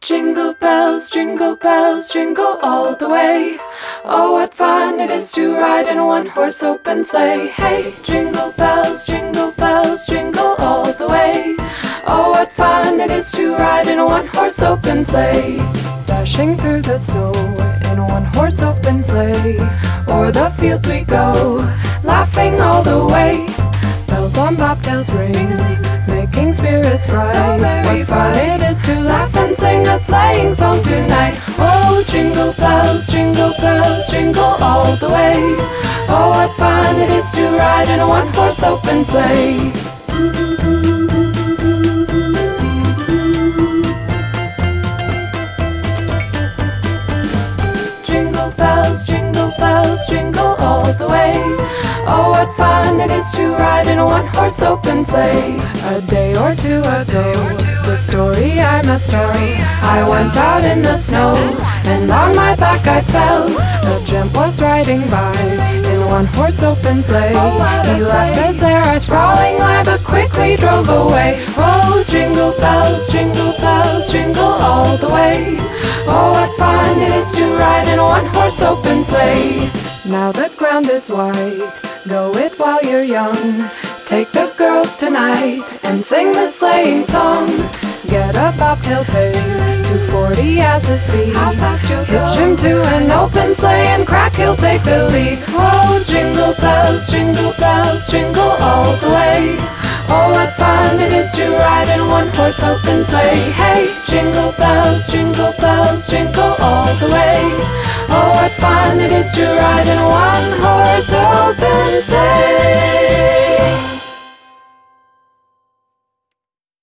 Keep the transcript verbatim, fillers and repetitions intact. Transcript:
Jingle bells, jingle bells, jingle all the way. Oh, what fun it is to ride in a one-horse open sleigh. Hey, jingle bells, jingle bells, jingle all the way. Oh, what fun it is to ride in a one-horse open sleigh. Dashing through the snow in a one-horse open sleigh. O'er the fields we go, laughing all the way. Bells on bobtails ring, making spirits bright. So what fun it is to laugh and sing a sleighing song tonight. Oh, jingle bells, jingle bells, jingle all the way. Oh, what fun it is to ride in a one-horse open sleigh. Jingle bells, jingle bells, jingle all the way. Oh, what fun it is to ride in a one-horse open sleigh. A day or two ago, the story I must tell. I went out in the snow, and on my back I fell. A gent was riding by in a one-horse open sleigh. He left us there, I sprawling lie, but quickly drove away. Oh, jingle bells, jingle bells, jingle all the way. Oh, what fun it is to ride in a one-horse open sleigh. Now the ground is white, go it while you're young. Take the girls tonight and sing the sleighing song. Get a bobtail pay, two forty as his speed. How fast you'll go. Hitch him to an open sleigh and crack, he'll take the lead. Oh, jingle bells, jingle bells, jingle all the way. Oh, what fun it is to ride in a one-horse open sleigh. Hey, jingle bells, jingle bells, jingle all the way. Oh, what fun it is to ride in a one-horse open sleigh.